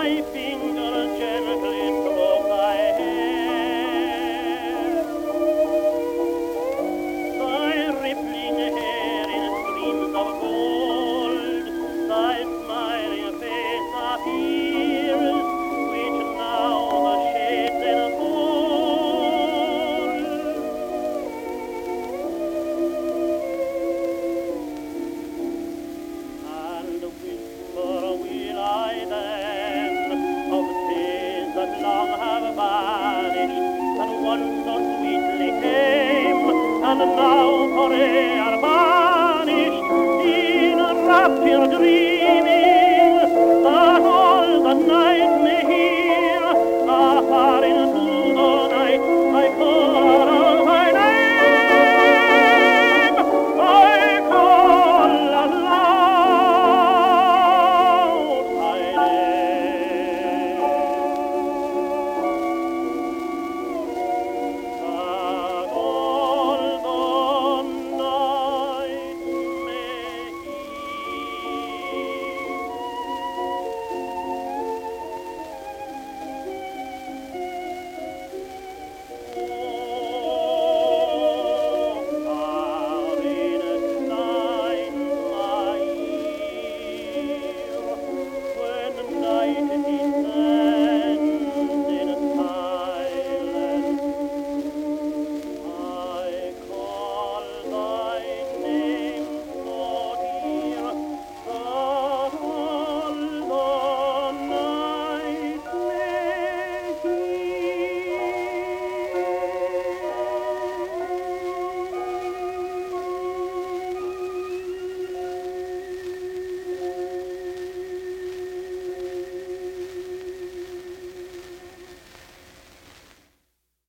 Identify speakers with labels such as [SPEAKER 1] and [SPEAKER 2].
[SPEAKER 1] my finger gently stroke thy hair. Thy rippling hair in streams of gold, thy smiling face appears, which now the shades enfold. And whisper will I then of days that long have vanished, and once so sweetly came, and now forever banished in a rapture dream.